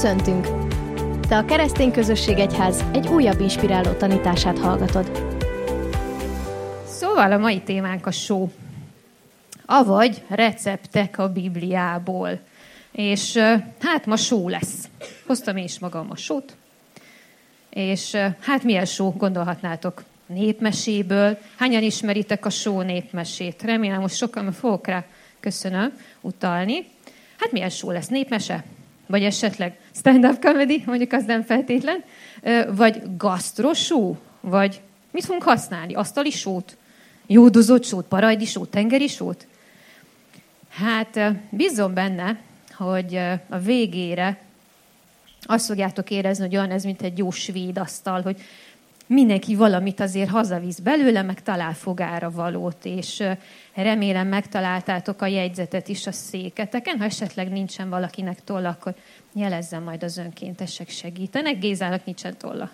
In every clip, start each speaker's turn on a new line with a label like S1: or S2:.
S1: Köszöntünk! Te a Keresztény Közösség Egyház egy újabb inspiráló tanítását hallgatod.
S2: Szóval a mai témánk a só, avagy receptek a Bibliából. És hát ma só lesz. Hoztam én is magam a sót. És hát milyen só, gondolhatnátok, népmeséből. Hányan ismeritek a só népmesét? Remélem, most sokan fogok rá, köszönöm, utalni. Hát milyen só lesz? Népmese? Vagy esetleg stand-up comedy, mondjuk az nem feltétlen, vagy gasztrosó, vagy mit fogunk használni? Asztali sót? Jódozott sót, parajdi sót, tengeri sót? Hát bízom benne, hogy a végére azt fogjátok érezni, hogy olyan ez, mint egy jó svéd asztal, hogy mindenki valamit azért hazavisz belőle, meg talál fogára valót, és remélem megtaláltátok a jegyzetet is a széketeken. Ha esetleg nincsen valakinek tolla, akkor jelezzen, majd az önkéntesek segítenek. Gézának nincsen tolla.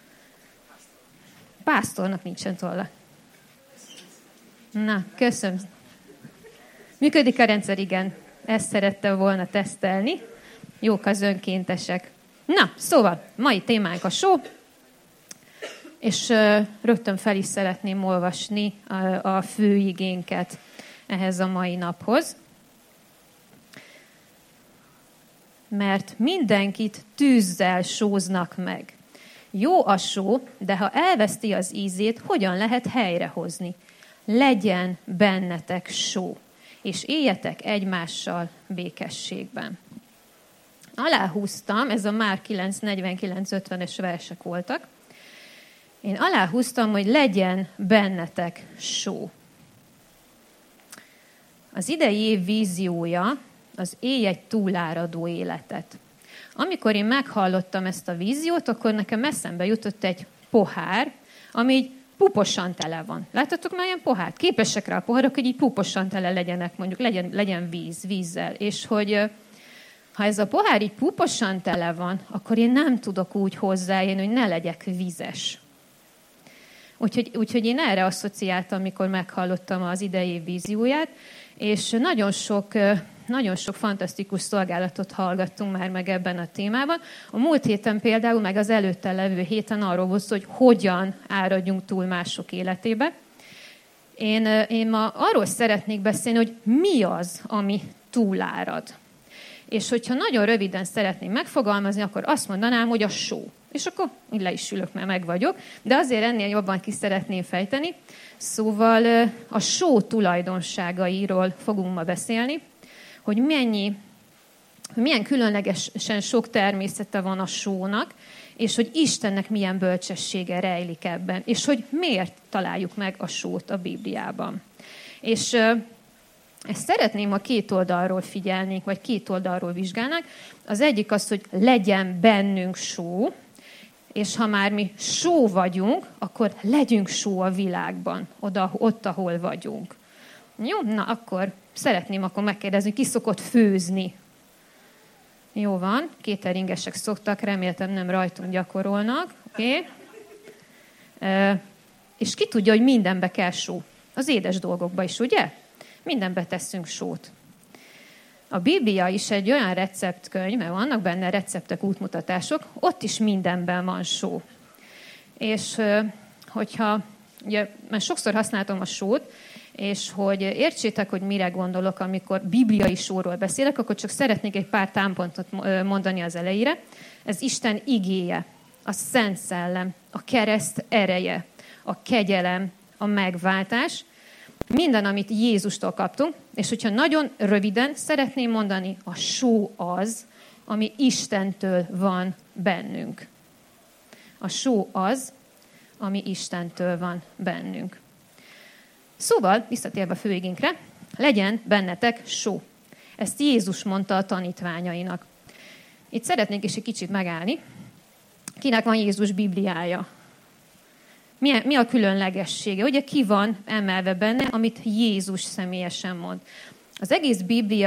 S2: Pásztornak nincsen tolla. Na, köszönöm. Működik a rendszer, igen. Ezt szerette volna tesztelni. Jók az önkéntesek. Na, szóval, mai témánk a só, és rögtön fel is szeretném olvasni a főigénket ehhez a mai naphoz. Mert mindenkit tűzzel sóznak meg. Jó a só, de ha elveszti az ízét, hogyan lehet helyrehozni? Legyen bennetek só, és éljetek egymással békességben. Aláhúztam, ez a Márk 9:49-50-es versek voltak. Én aláhúztam, hogy legyen bennetek só. Az idei év víziója az élj egy túláradó életet. Amikor én meghallottam ezt a víziót, akkor nekem eszembe jutott egy pohár, ami így puposan tele van. Láttatok már ilyen pohárt? Képesek rá a poharak, hogy így puposan tele legyenek, mondjuk legyen vízzel. És hogy ha ez a pohár így puposan tele van, akkor én nem tudok úgy hozzáérni, hogy ne legyek vizes. Úgyhogy én erre asszociáltam, amikor meghallottam az idei vízióját, és nagyon sok fantasztikus szolgálatot hallgattunk már meg ebben a témában. A múlt héten például, meg az előtte levő héten arról volt szó, hogy hogyan áradjunk túl mások életébe. Én ma arról szeretnék beszélni, hogy mi az, ami túlárad. És hogyha nagyon röviden szeretném megfogalmazni, akkor azt mondanám, hogy a só. És akkor így le is ülök, mert meg vagyok. De azért ennél jobban ki szeretném fejteni. Szóval a só tulajdonságairól fogunk ma beszélni, hogy milyen különlegesen sok természete van a sónak, és hogy Istennek milyen bölcsessége rejlik ebben, és hogy miért találjuk meg a sót a Bibliában. És ezt szeretném, ha két oldalról figyelnénk, vagy két oldalról vizsgálnánk. Az egyik az, hogy legyen bennünk só, és ha már mi só vagyunk, akkor legyünk só a világban, ott, ahol vagyunk. Jó? Na, akkor szeretném megkérdezni, ki szokott főzni? Jó van, cateringesek szoktak, reméltem nem rajtunk gyakorolnak. Okay. És ki tudja, hogy mindenbe kell só? Az édes dolgokba is, ugye? Mindenbe tesszünk sót. A Biblia is egy olyan receptkönyv, mert vannak benne receptek, útmutatások, ott is mindenben van só. És hogyha, ugye, mert sokszor használtam a sót, és hogy értsétek, hogy mire gondolok, amikor bibliai sóról beszélek, akkor csak szeretnék egy pár támpontot mondani az elejére. Ez Isten igéje, a Szent Szellem, a kereszt ereje, a kegyelem, a megváltás, minden, amit Jézustól kaptunk, és hogyha nagyon röviden szeretném mondani, a só az, ami Istentől van bennünk. A só az, ami Istentől van bennünk. Szóval, visszatérve a főigénkre, legyen bennetek só. Ezt Jézus mondta a tanítványainak. Itt szeretnénk is egy kicsit megállni. Kinek van Jézus Bibliája? Mi a különlegessége? Ugye ki van emelve benne, amit Jézus személyesen mond? Az egész Biblia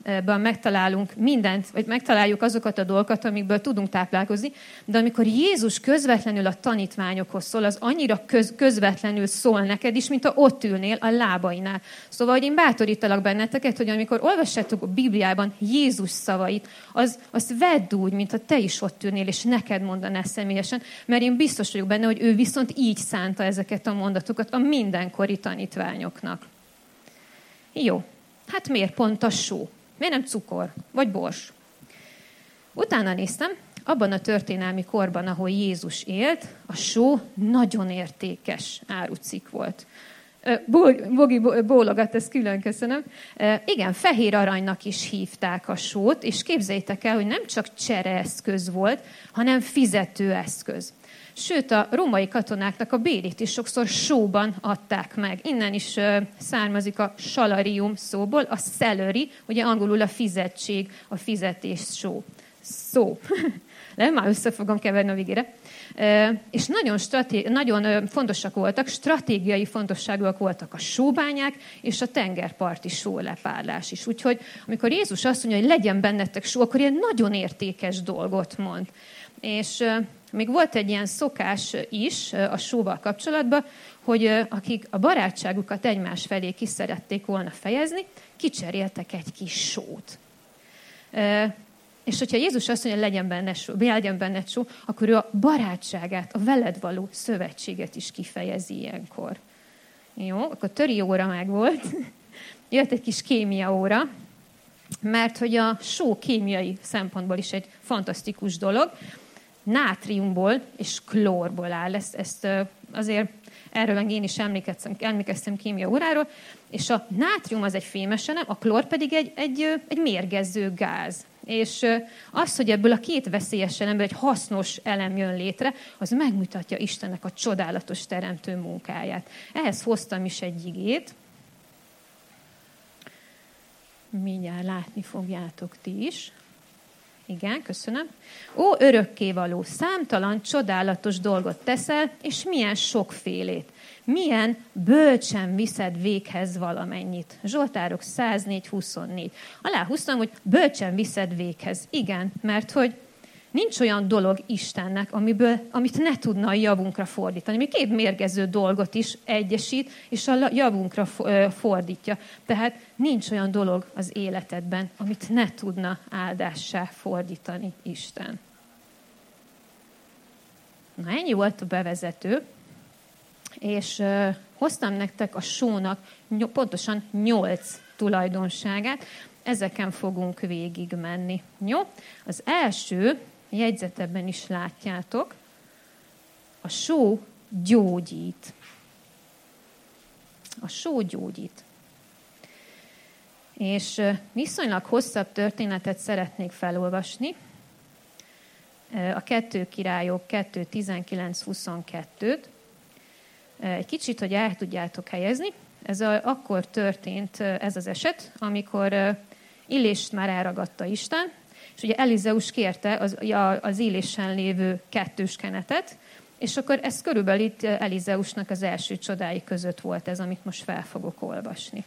S2: megtalálunk mindent, vagy megtaláljuk azokat a dolgokat, amikből tudunk táplálkozni, de amikor Jézus közvetlenül a tanítványokhoz szól, az annyira közvetlenül szól neked is, mint ha ott ülnél a lábainál. Szóval, hogy én bátorítalak benneteket, hogy amikor olvassátok a Bibliában Jézus szavait, azt vedd úgy, mintha te is ott ülnél, és neked mondanál személyesen, mert én biztos vagyok benne, hogy ő viszont így szánta ezeket a mondatokat a mindenkori tanítványoknak. Jó, hát miért pont a só? Miért nem cukor? Vagy bors? Utána néztem, abban a történelmi korban, ahol Jézus élt, a só nagyon értékes árucikk volt. Bogi bólogat, ezt külön köszönöm. Igen, fehér aranynak is hívták a sót, és képzeljétek el, hogy nem csak csereeszköz volt, hanem fizetőeszköz. Sőt, a római katonáknak a bérét is sokszor sóban adták meg. Innen is származik a salarium szóból, a salary, ugye angolul a fizetség, a fizetés szó. Nem, már össze fogom keverni a végére. És nagyon fontosak voltak, stratégiai fontosságúak voltak a sóbányák és a tengerparti sólepárlás is. Úgyhogy amikor Jézus azt mondja, hogy legyen bennetek só, akkor ilyen nagyon értékes dolgot mond. És még volt egy ilyen szokás is a sóval kapcsolatban, hogy akik a barátságukat egymás felé ki szerették volna fejezni, kicseréltek egy kis sót. És hogyha Jézus azt mondja, legyen benne só, akkor ő a barátságát, a veled való szövetséget is kifejezi ilyenkor. Jó, akkor töri óra meg volt. Jött egy kis kémia óra, mert hogy a só kémiai szempontból is egy fantasztikus dolog. Nátriumból és klórból áll. Ezt azért erről én is emlékeztem kémia óráról. És a nátrium az egy fémes elem, a klór pedig egy mérgező gáz. És az, hogy ebből a két veszélyes elemből egy hasznos elem jön létre, az megmutatja Istennek a csodálatos teremtő munkáját. Ehhez hoztam is egy igét. Mindjárt látni fogjátok ti is. Igen, köszönöm. Ó, örökkévaló, számtalan csodálatos dolgot teszel, és milyen sokfélét. Milyen bölcsen viszed véghez valamennyit. Zsoltárok 104-24. Alá húztam, hogy bölcsen viszed véghez. Igen, mert hogy nincs olyan dolog Istennek, amit ne tudna a javunkra fordítani. Még két mérgező dolgot is egyesít, és a javunkra fordítja. Tehát nincs olyan dolog az életedben, amit ne tudna áldássá fordítani Isten. Na, ennyi volt a bevezető, és hoztam nektek a sónak pontosan 8 tulajdonságát. Ezeken fogunk végigmenni. Jó? Az első, jegyzetben is látjátok, a só gyógyít. A só gyógyít. És viszonylag hosszabb történetet szeretnék felolvasni. A 2 Királyok 2.19-22-t. Egy kicsit, hogy el tudjátok helyezni. Akkor történt ez az eset, amikor Illést már elragadta Isten, és ugye Elizeus kérte az Illésen lévő 2 kenetet, és akkor ez körülbelül itt Elizeusnak az első csodái között volt ez, amit most fel fogok olvasni.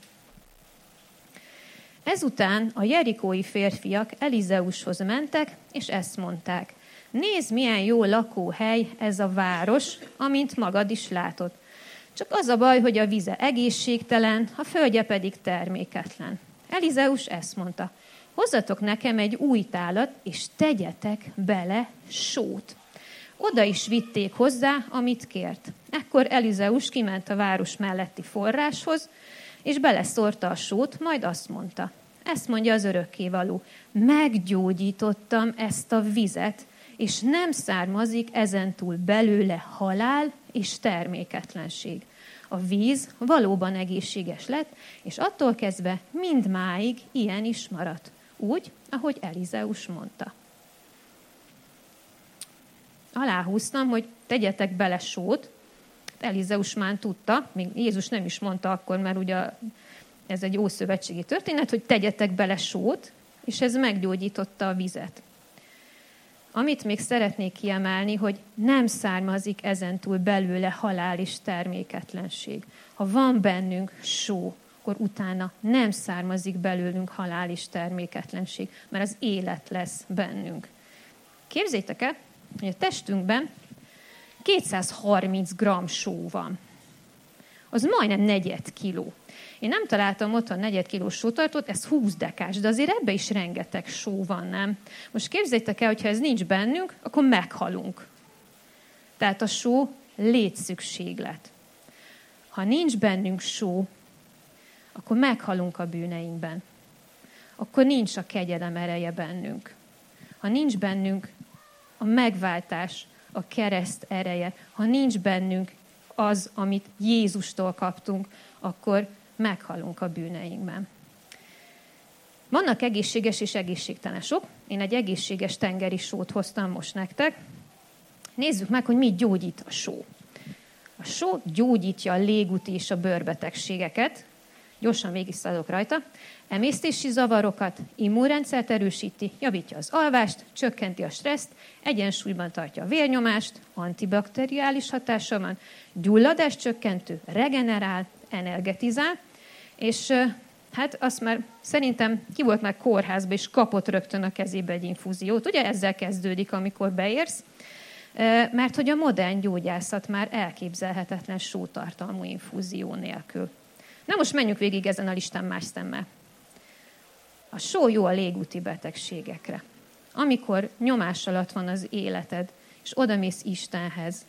S2: Ezután a jerikói férfiak Elizeushoz mentek, és ezt mondták: nézd, milyen jó lakóhely ez a város, amint magad is látod. Csak az a baj, hogy a vize egészségtelen, a földje pedig terméketlen. Elizeus ezt mondta: hozzatok nekem egy új tálat, és tegyetek bele sót. Oda is vitték hozzá, amit kért. Ekkor Elizeus kiment a város melletti forráshoz, és beleszórta a sót, majd azt mondta: ezt mondja az örökkévaló, meggyógyítottam ezt a vizet, és nem származik ezentúl belőle halál és terméketlenség. A víz valóban egészséges lett, és attól kezdve mindmáig ilyen is maradt. Úgy, ahogy Elizeus mondta. Aláhúztam, hogy tegyetek bele sót. Elizeus már tudta, még Jézus nem is mondta akkor, mert ugye ez egy ószövetségi történet, hogy tegyetek bele sót, és ez meggyógyította a vizet. Amit még szeretnék kiemelni, hogy nem származik ezentúl belőle halál és terméketlenség. Ha van bennünk só, akkor utána nem származik belőlünk halál és terméketlenség, mert az élet lesz bennünk. Képzeljétek el, hogy a testünkben 230 g só van. Az majdnem 4 kiló. Én nem találtam otthon 4 kilós sótartót, ez 20 dekás, de azért ebbe is rengeteg só van, nem? Most képzeljétek el, hogyha ez nincs bennünk, akkor meghalunk. Tehát a só létszükséglet. Ha nincs bennünk só, akkor meghalunk a bűneinkben. Akkor nincs a kegyelem ereje bennünk. Ha nincs bennünk a megváltás, a kereszt ereje, ha nincs bennünk az, amit Jézustól kaptunk, akkor meghalunk a bűneinkben. Vannak egészséges és egészségtelen sók. Én egy egészséges tengeri sót hoztam most nektek. Nézzük meg, hogy mit gyógyít a só. A só gyógyítja a légúti és a bőrbetegségeket. Gyorsan végigszaladok rajta. Emésztési zavarokat, immunrendszert erősíti, javítja az alvást, csökkenti a stresszt, egyensúlyban tartja a vérnyomást, antibakteriális hatása van, gyulladást csökkentő, regenerál, energetizál, és hát azt már szerintem ki volt már kórházba, és kapott rögtön a kezébe egy infúziót. Ugye ezzel kezdődik, amikor beérsz, mert hogy a modern gyógyászat már elképzelhetetlen sótartalmú infúzió nélkül. Na most menjünk végig ezen a listán más szemmel. A só jó a légúti betegségekre. Amikor nyomás alatt van az életed, és odamész Istenhez,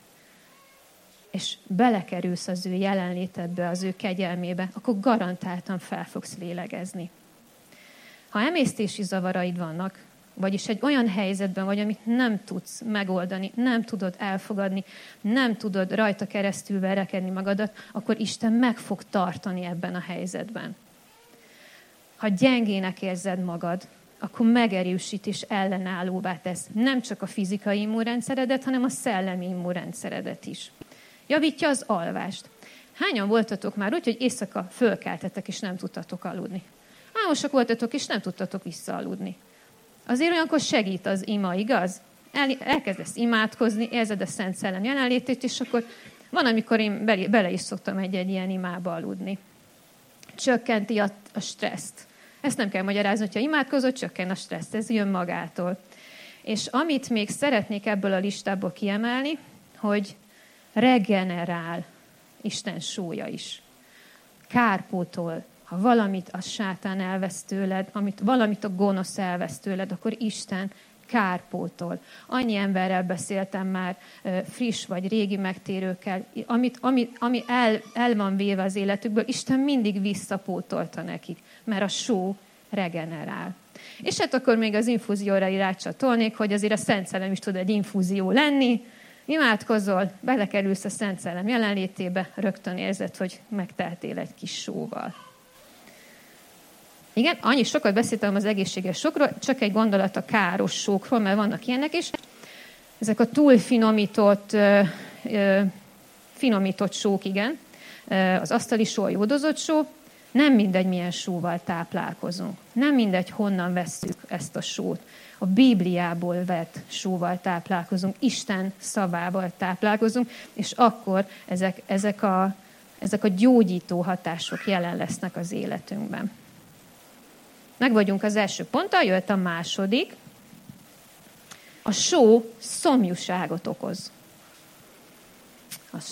S2: és belekerülsz az ő jelenlétedbe, az ő kegyelmébe, akkor garantáltan fel fogsz lélegezni. Ha emésztési zavaraid vannak, vagyis egy olyan helyzetben vagy, amit nem tudsz megoldani, nem tudod elfogadni, nem tudod rajta keresztül verekedni magadat, akkor Isten meg fog tartani ebben a helyzetben. Ha gyengének érzed magad, akkor megerősít és ellenállóvá tesz nem csak a fizikai immunrendszeredet, hanem a szellemi immunrendszeredet is. Javítja az alvást. Hányan voltatok már úgy, hogy éjszaka fölkeltetek és nem tudtatok aludni? Álmosak voltatok és nem tudtatok visszaaludni. Azért olyankor segít az ima, igaz? Elkezdesz imádkozni, érzed a Szent Szellem jelenlétét, és akkor van, amikor én bele is szoktam egy ilyen imába aludni. Csökkenti a stresszt. Ezt nem kell magyarázni, hogyha imádkozol, csökken a stressz, ez jön magától. És amit még szeretnék ebből a listából kiemelni, hogy regenerál Isten sója is. Kárpótol. Ha valamit a sátán elvesz tőled, valamit a gonosz elvesz tőled, akkor Isten kárpótol. Annyi emberrel beszéltem már, friss vagy régi megtérőkkel, ami el van véve az életükből, Isten mindig visszapótolta nekik, mert a só regenerál. És hát akkor még az infúzióra rácsatolnék, hogy azért a Szent Szellem is tud egy infúzió lenni. Imádkozol, belekerülsz a Szent Szellem jelenlétébe, rögtön érzed, hogy megteltél egy kis sóval. Igen, annyi sokat beszéltem az egészséges sókról, csak egy gondolat a káros sókról, mert vannak ilyenek is. Ezek a túl finomított sók, igen. Az asztali só, a jódozott só. Nem mindegy, milyen sóval táplálkozunk. Nem mindegy, honnan vesszük ezt a sót. A Bibliából vett sóval táplálkozunk, Isten szavával táplálkozunk, és akkor ezek a gyógyító hatások jelen lesznek az életünkben. Meg vagyunk az első ponttal, jöhet a második. A só szomjúságot okoz. A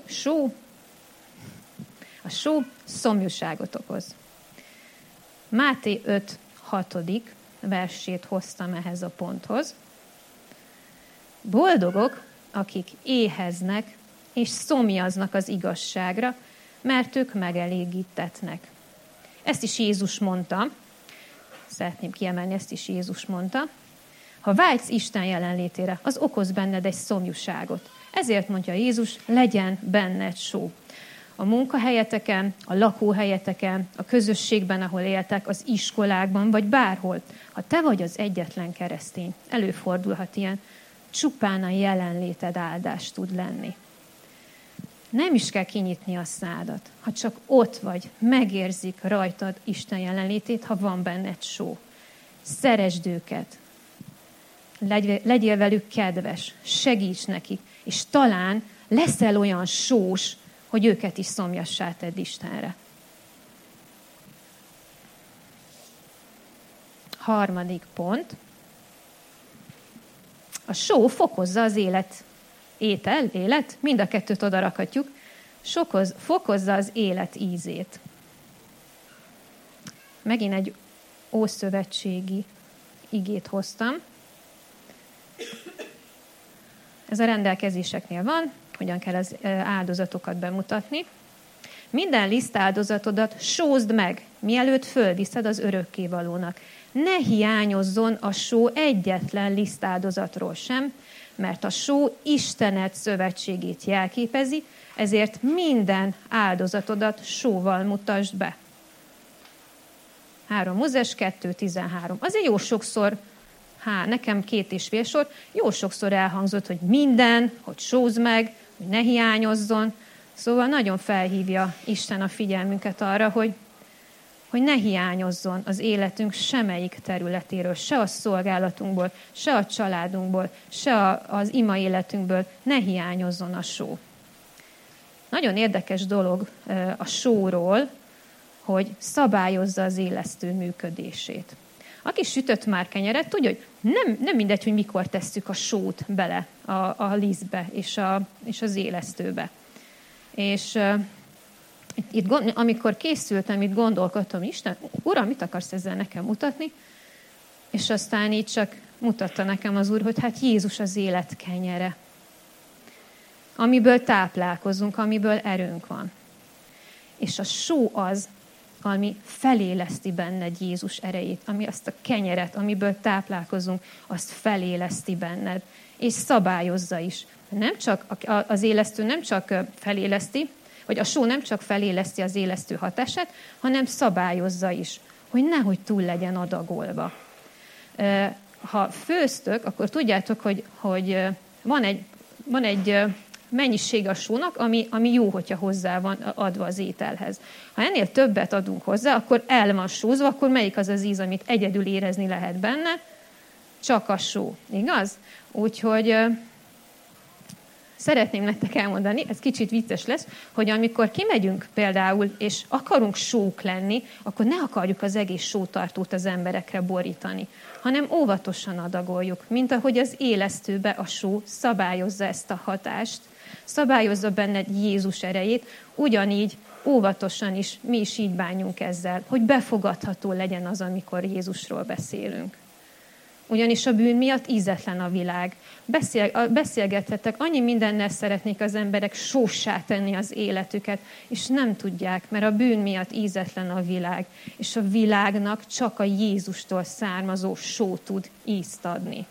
S2: só szomjúságot okoz. Máté 5:6 versét hoztam ehhez a ponthoz. Boldogok, akik éheznek és szomjaznak az igazságra, mert ők megelégítetnek. Ezt is Jézus mondta. Szeretném kiemelni, ezt is Jézus mondta. Ha vágysz Isten jelenlétére, az okoz benned egy szomjúságot. Ezért mondja Jézus, legyen benned só. A munkahelyeteken, a lakóhelyeteken, a közösségben, ahol éltek, az iskolákban, vagy bárhol. Ha te vagy az egyetlen keresztény, előfordulhat ilyen, csupán a jelenléted áldás tud lenni. Nem is kell kinyitni a szádat, ha csak ott vagy, megérzik rajtad Isten jelenlétét, ha van benned só. Szeresd őket, legyél velük kedves, segíts nekik, és talán leszel olyan sós, hogy őket is szomjassá tedd Istenre. Harmadik pont. A só fokozza az élet, mind a kettőt oda rakhatjuk, fokozza az élet ízét. Megint egy ószövetségi igét hoztam. Ez a rendelkezéseknél van, hogyan kell az áldozatokat bemutatni. Minden lisztáldozatodat sózd meg, mielőtt fölviszed az örökkévalónak. Ne hiányozzon a só egyetlen lisztáldozatról sem, mert a só Istened szövetségét jelképezi, ezért minden áldozatodat sóval mutasd be. 3 Mózes 2.13. Azért jó sokszor, nekem 2,5 sor, jó sokszor elhangzott, hogy minden, hogy sózd meg, hogy ne hiányozzon. Szóval nagyon felhívja Isten a figyelmünket arra, hogy ne hiányozzon az életünk semmelyik területéről, se a szolgálatunkból, se a családunkból, se az ima életünkből, ne hiányozzon a só. Nagyon érdekes dolog a sóról, hogy szabályozza az élesztő működését. Aki sütött már kenyeret, tudja, hogy nem mindegy, hogy mikor tesszük a sót bele a lisztbe és az élesztőbe. És itt, amikor készültem, itt gondolkodtam, Isten, Uram, mit akarsz ezzel nekem mutatni? És aztán így csak mutatta nekem az Úr, hogy hát Jézus az élet kenyere, amiből táplálkozunk, amiből erőnk van. És a só az, ami feléleszti benned Jézus erejét, ami azt a kenyeret, amiből táplálkozunk, azt feléleszti benned, és szabályozza is. Nem csak az élesztő nem csak feléleszti, vagy a só nem csak feléleszti az élesztő hatását, hanem szabályozza is, hogy nehogy túl legyen adagolva. Ha főztök, akkor tudjátok, hogy van egy mennyiség a sónak, ami jó, hogyha hozzá van adva az ételhez. Ha ennél többet adunk hozzá, akkor el van sózva, akkor melyik az az íz, amit egyedül érezni lehet benne? Csak a só. Igaz? Úgyhogy szeretném nektek elmondani, ez kicsit vicces lesz, hogy amikor kimegyünk például, és akarunk sók lenni, akkor ne akarjuk az egész sótartót az emberekre borítani, hanem óvatosan adagoljuk, mint ahogy az élesztőbe a só szabályozza ezt a hatást, szabályozza benned Jézus erejét, ugyanígy óvatosan is mi is így bánjunk ezzel, hogy befogadható legyen az, amikor Jézusról beszélünk. Ugyanis a bűn miatt ízetlen a világ. Beszélgethetek, annyi mindennel szeretnék az emberek sóssá tenni az életüket, és nem tudják, mert a bűn miatt ízetlen a világ, és a világnak csak a Jézustól származó só tud ízt adni.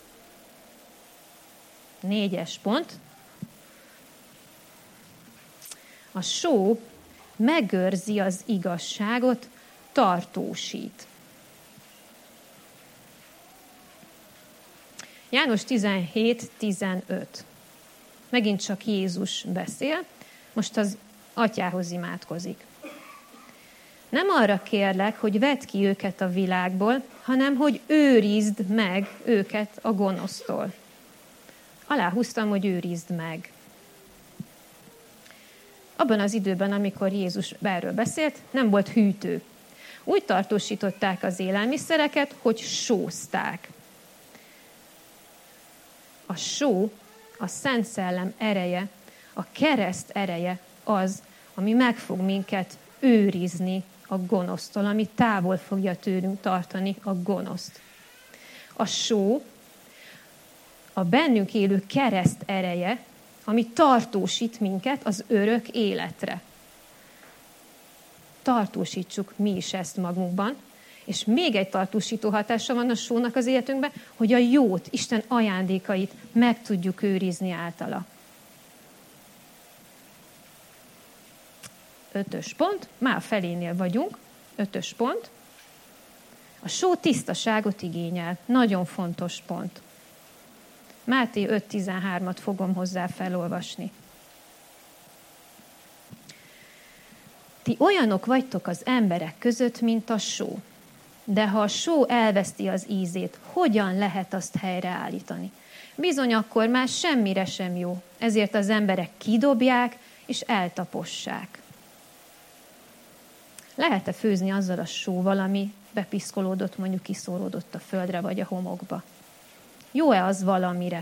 S2: 4. pont. A só megőrzi az igazságot, tartósít. János 17.15. Megint csak Jézus beszél, most az atyához imádkozik. Nem arra kérlek, hogy vedd ki őket a világból, hanem hogy őrizd meg őket a gonosztól. Aláhúztam, hogy őrizd meg. Abban az időben, amikor Jézus erről beszélt, nem volt hűtő. Úgy tartósították az élelmiszereket, hogy sózták. A só, a Szent Szellem ereje, a kereszt ereje az, ami meg fog minket őrizni a gonosztól, ami távol fogja tőlünk tartani a gonoszt. A só, a bennünk élő kereszt ereje, ami tartósít minket az örök életre. Tartósítsuk mi is ezt magunkban, és még egy tartósító hatása van a sónak az életünkben, hogy a jót, Isten ajándékait meg tudjuk őrizni általa. 5. pont, már felénél vagyunk, 5. pont. A só tisztaságot igényel, nagyon fontos pont. Máté 5.13-at fogom hozzá felolvasni. Ti olyanok vagytok az emberek között, mint a só. De ha a só elveszti az ízét, hogyan lehet azt helyreállítani? Bizony akkor már semmire sem jó, ezért az emberek kidobják és eltapossák. Lehet-e főzni azzal a sóval, ami bepiszkolódott, mondjuk kiszóródott a földre vagy a homokba. Jó-e az valamire?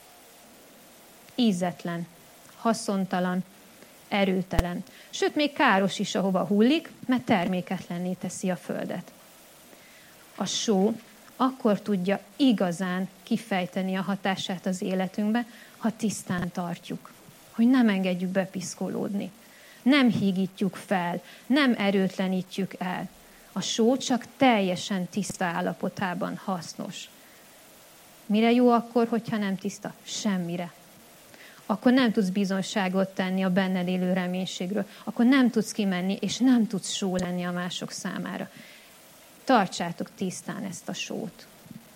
S2: Ízetlen, haszontalan, erőtelen. Sőt, még káros is, ahova hullik, mert terméketlenné teszi a földet. A só akkor tudja igazán kifejteni a hatását az életünkbe, ha tisztán tartjuk. Hogy nem engedjük bepiszkolódni. Nem hígítjuk fel, nem erőtlenítjük el. A só csak teljesen tiszta állapotában hasznos. Mire jó akkor, hogyha nem tiszta? Semmire. Akkor nem tudsz bizonyságot tenni a benned élő reménységről. Akkor nem tudsz kimenni, és nem tudsz só lenni a mások számára. Tartsátok tisztán ezt a sót.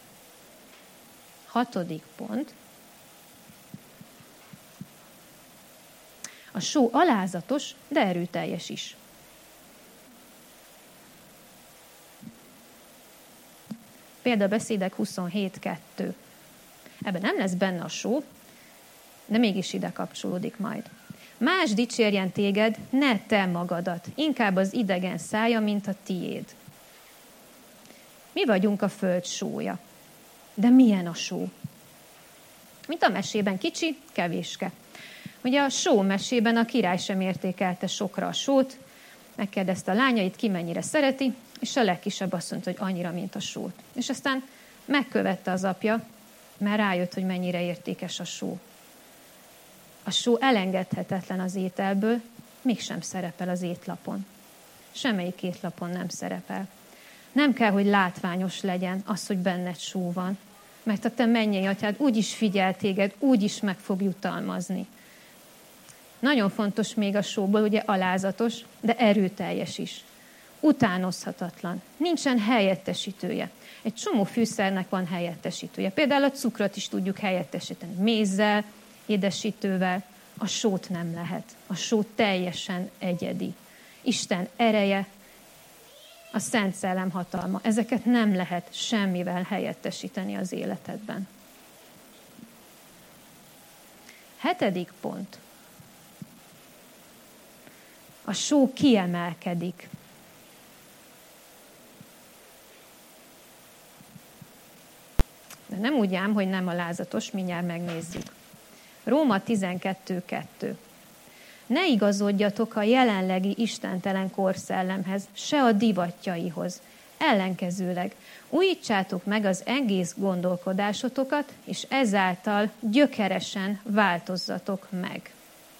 S2: 6. pont. A só alázatos, de erőteljes is. Példabeszédek 27.2. Ebben nem lesz benne a só, de mégis ide kapcsolódik majd. Más dicsérjen téged, ne te magadat, inkább az idegen szája, mint a tiéd. Mi vagyunk a föld sója. De milyen a só? Mint a mesében kicsi, kevéske. Ugye a só mesében a király sem értékelte sokra a sót, megkérdezte a lányait, ki mennyire szereti, és a legkisebb azt mondta, hogy annyira, mint a sót. És aztán megkövette az apja, mert rájött, hogy mennyire értékes a só. A só elengedhetetlen az ételből, mégsem szerepel az étlapon. Semmelyik étlapon nem szerepel. Nem kell, hogy látványos legyen az, hogy benned só van, mert a te mennyei atyád úgy is figyel téged, úgy is meg fog jutalmazni. Nagyon fontos még a sóból, ugye alázatos, de erőteljes is. Utánozhatatlan. Nincsen helyettesítője. Egy csomó fűszernek van helyettesítője. Például a cukrot is tudjuk helyettesíteni. Mézzel, édesítővel. A sót nem lehet. A só teljesen egyedi. Isten ereje, a Szent Szellem hatalma. Ezeket nem lehet semmivel helyettesíteni az életedben. 7. pont. A só kiemelkedik. De nem úgy ám, hogy nem alázatos, mindjárt megnézzük. Róma 12.2. Ne igazodjatok a jelenlegi istentelen korszellemhez, se a divatjaihoz. Ellenkezőleg újítsátok meg az egész gondolkodásotokat, és ezáltal gyökeresen változzatok meg.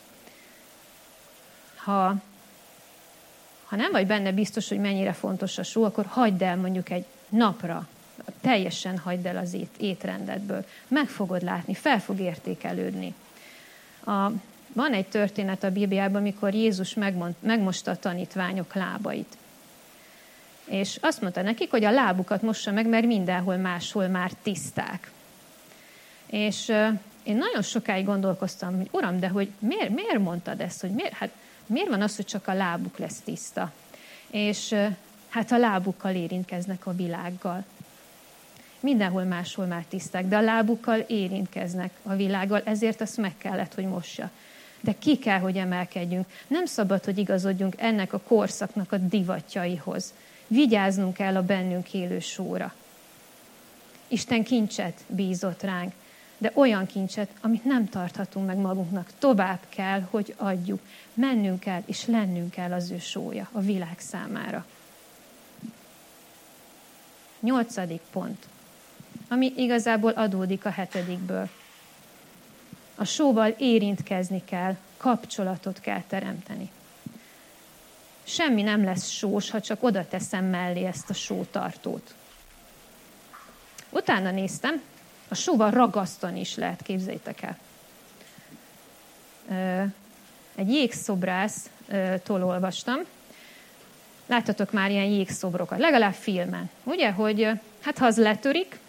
S2: Ha nem vagy benne biztos, hogy mennyire fontos a só, akkor hagyd el mondjuk egy napra, teljesen hagyd el az étrendedből. Meg fogod látni, fel fog értékelődni. Van egy történet a Bibliában, amikor Jézus megmosta a tanítványok lábait. És azt mondta nekik, hogy a lábukat mossa meg, mert mindenhol máshol már tiszták. És én nagyon sokáig gondolkoztam, hogy Uram, de hogy miért mondtad ezt, hogy miért van az, hogy csak a lábuk lesz tiszta? És hát a lábukkal érintkeznek a világgal. Mindenhol máshol már tiszták, de a lábukkal érintkeznek a világgal, ezért azt meg kellett, hogy mossa. De ki kell, hogy emelkedjünk. Nem szabad, hogy igazodjunk ennek a korszaknak a divatjaihoz. Vigyáznunk kell a bennünk élő sóra. Isten kincset bízott ránk, de olyan kincset, amit nem tarthatunk meg magunknak. Tovább kell, hogy adjuk. Mennünk kell, és lennünk kell az ő sója a világ számára. 8. pont, ami igazából adódik a 7-ből. A sóval érintkezni kell, kapcsolatot kell teremteni. Semmi nem lesz sós, ha csak oda teszem mellé ezt a sótartót. Utána néztem, a sóval ragasztani is lehet, képzeljétek el. Egy jégszobrásztól olvastam. Láttatok már ilyen jégszobrokat, legalább filmen. Ugye, hogy hát ha az letörik,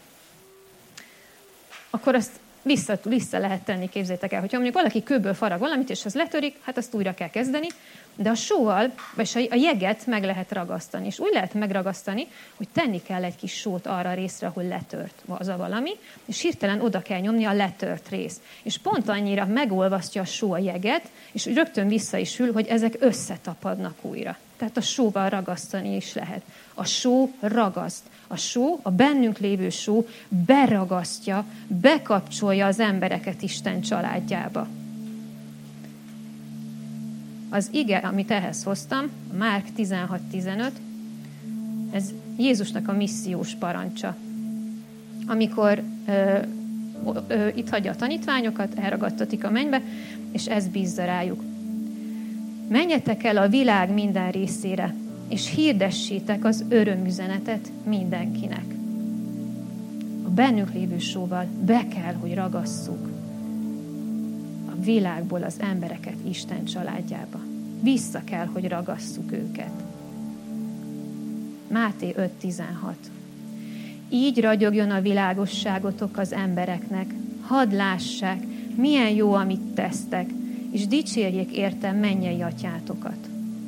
S2: akkor azt vissza lehet tenni, képzeljétek el. Hogyha mondjuk valaki kőből farag valamit, és az letörik, hát azt újra kell kezdeni, De a sóval, vagy a jeget meg lehet ragasztani. És úgy lehet megragasztani, hogy tenni kell egy kis sót arra a részre, ahol letört az a valami, és hirtelen oda kell nyomni a letört rész. És pont annyira megolvasztja a só a jeget, és rögtön vissza is ül, hogy ezek összetapadnak újra. Tehát a sóval ragasztani is lehet. A só ragaszt. A só, a bennünk lévő só beragasztja, bekapcsolja az embereket Isten családjába. Az ige, amit ehhez hoztam, Márk 16:15, ez Jézusnak a missziós parancsa. Amikor itt hagyja a tanítványokat, elragadtatik a mennybe, és ez bízza rájuk. Menjetek el a világ minden részére, és hirdessétek az örömüzenetet mindenkinek. A bennünk lévő sóval be kell, hogy ragasszuk a világból az embereket Isten családjába. Vissza kell, hogy ragasszuk őket. Máté 5:16. Így ragyogjon a világosságotok az embereknek, hadd lássák, milyen jó, amit tesztek, és dicsérjék érte mennyei atyátokat.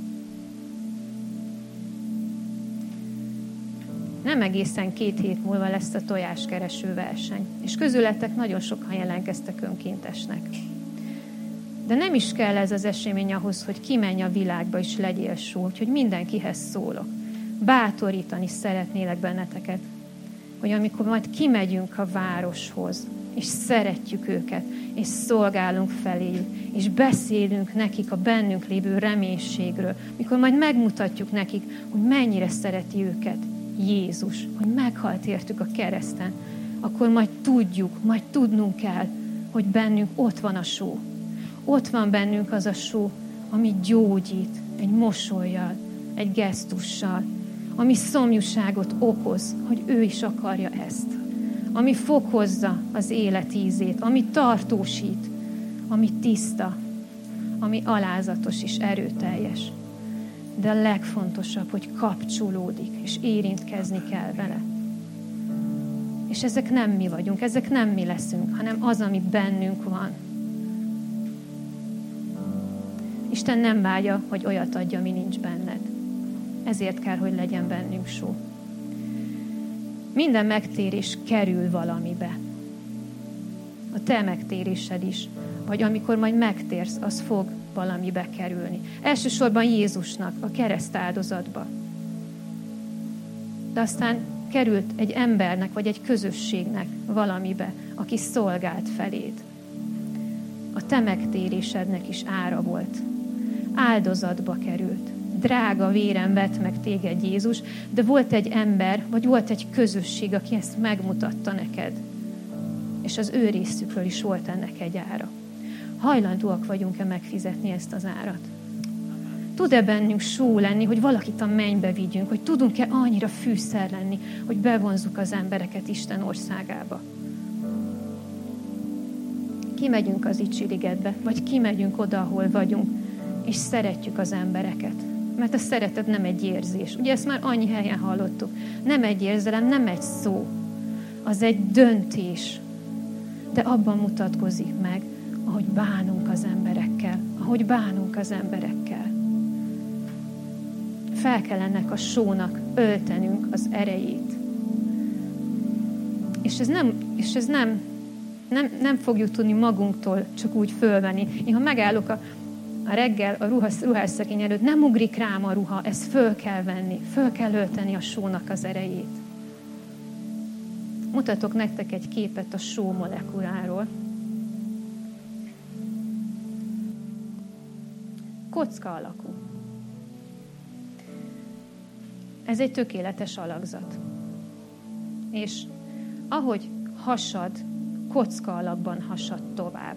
S2: Nem egészen 2 hét múlva lesz a tojáskereső verseny, és közületek nagyon sokan jelentkeztek önkéntesnek. De nem is kell ez az esemény ahhoz, hogy kimenj a világba és legyél só, úgyhogy mindenkihez szólok. Bátorítani szeretnélek benneteket, hogy amikor majd kimegyünk a városhoz, és szeretjük őket, és szolgálunk feléjük, és beszélünk nekik a bennünk lévő reménységről, mikor majd megmutatjuk nekik, hogy mennyire szereti őket Jézus, hogy meghalt értük a kereszten, akkor majd tudnunk kell, hogy bennünk ott van a só. Ott van bennünk az a só, ami gyógyít egy mosollyal, egy gesztussal, ami szomjúságot okoz, hogy ő is akarja ezt. Ami fokozza az élet ízét, ami tartósít, ami tiszta, ami alázatos és erőteljes. De a legfontosabb, hogy kapcsolódik, és érintkezni kell vele. És ezek nem mi vagyunk, ezek nem mi leszünk, hanem az, ami bennünk van. Isten nem vágya, hogy olyat adja, ami nincs benned. Ezért kell, hogy legyen bennünk só. Minden megtérés kerül valamibe. A te megtérésed is, vagy amikor majd megtérsz, az fog valamibe kerülni. Elsősorban Jézusnak, a kereszt áldozatba. De aztán került egy embernek, vagy egy közösségnek valamibe, aki szolgált feléd. A te megtérésednek is ára volt. Áldozatba került. Drága véren vett meg téged Jézus, de volt egy ember, vagy volt egy közösség, aki ezt megmutatta neked. És az ő részükről is volt ennek egy ára. Hajlandóak vagyunk-e megfizetni ezt az árat? Tud-e bennünk só lenni, hogy valakit a mennybe vigyünk, hogy tudunk-e annyira fűszer lenni, hogy bevonzuk az embereket Isten országába? Kimegyünk az Icsi-ligetbe, vagy kimegyünk oda, ahol vagyunk, és szeretjük az embereket. Mert a szeretet nem egy érzés. Ugye ezt már annyi helyen hallottuk. Nem egy érzelem, nem egy szó. Az egy döntés. De abban mutatkozik meg, ahogy bánunk az emberekkel. Ahogy bánunk az emberekkel. Fel kell ennek a sónak öltenünk az erejét. És ez nem fogjuk tudni magunktól csak úgy fölvenni. Én ha megállok a reggel a ruhásszekény előtt, nem ugrik rám a ruha, ezt föl kell venni, föl kell ölteni a sónak az erejét. Mutatok nektek egy képet a só molekuláról. Kocka alakú. Ez egy tökéletes alakzat. És ahogy hasad, kocka alakban hasad tovább.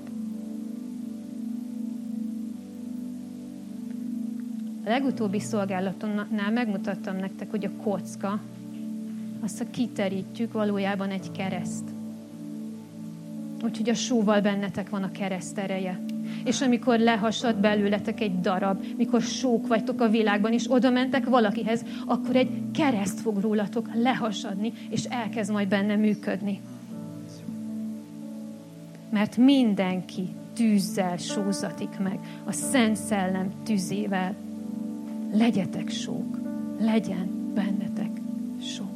S2: A legutóbbi szolgálatomnál megmutattam nektek, hogy a kocka, azt, ha kiterítjük, valójában egy kereszt. Úgyhogy a sóval bennetek van a kereszt ereje. És amikor lehasad belőletek egy darab, mikor sók vagytok a világban, és oda mentek valakihez, akkor egy kereszt fog rólatok lehasadni, és elkezd majd benne működni. Mert mindenki tűzzel sózatik meg, a Szent Szellem tüzével. legyetek sók, legyen bennetek só.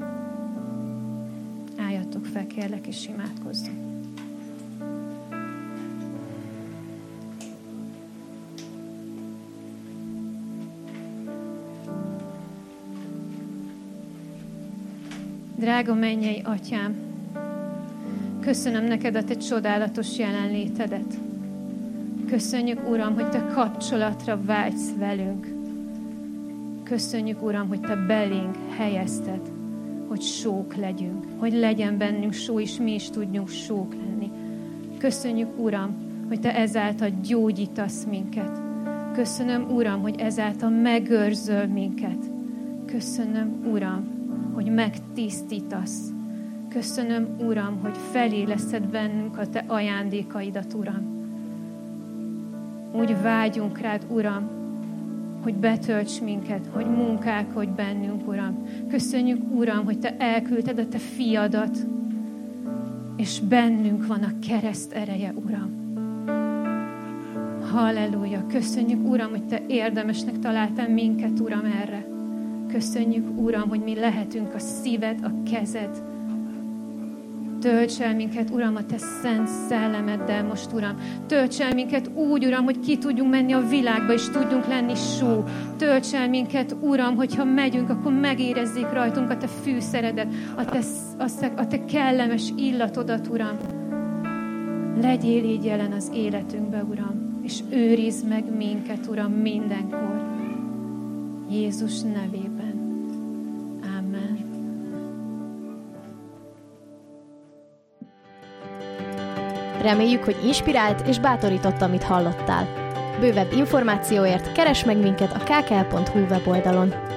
S2: Álljatok fel, kérlek, és imádkozzunk. Drága mennyei Atyám, köszönöm neked a te csodálatos jelenlétedet. Köszönjük, Uram, hogy te kapcsolatra vágysz velünk. Köszönjük, Uram, hogy te belénk helyezted, hogy sók legyünk, hogy legyen bennünk só, és mi is tudjunk sók lenni. Köszönjük, Uram, hogy te ezáltal gyógyítasz minket. Köszönöm, Uram, hogy ezáltal megőrzöl minket. Köszönöm, Uram, hogy megtisztítasz. Köszönöm, Uram, hogy feléleszted bennünk a te ajándékaidat, Uram. Úgy vágyunk rád, Uram, hogy betölts minket, hogy munkálkodj bennünk, Uram. Köszönjük, Uram, hogy te elküldted a te fiadat, és bennünk van a kereszt ereje, Uram. Halleluja! Köszönjük, Uram, hogy te érdemesnek találtál minket, Uram, erre. Köszönjük, Uram, hogy mi lehetünk a szíved, a kezed. Tölts el minket, Uram, a te szent szellemeddel most, Uram. Tölts el minket úgy, Uram, hogy ki tudjunk menni a világba, és tudjunk lenni só. Tölts el minket, Uram, hogyha megyünk, akkor megérezzék rajtunk a te fűszeredet, a te kellemes illatodat, Uram. Legyél így jelen az életünkbe, Uram, és őrizd meg minket, Uram, mindenkor. Jézus nevében. Amen.
S1: Reméljük, hogy inspirált és bátorított, amit hallottál. Bővebb információért keresd meg minket a kkl.hu weboldalon.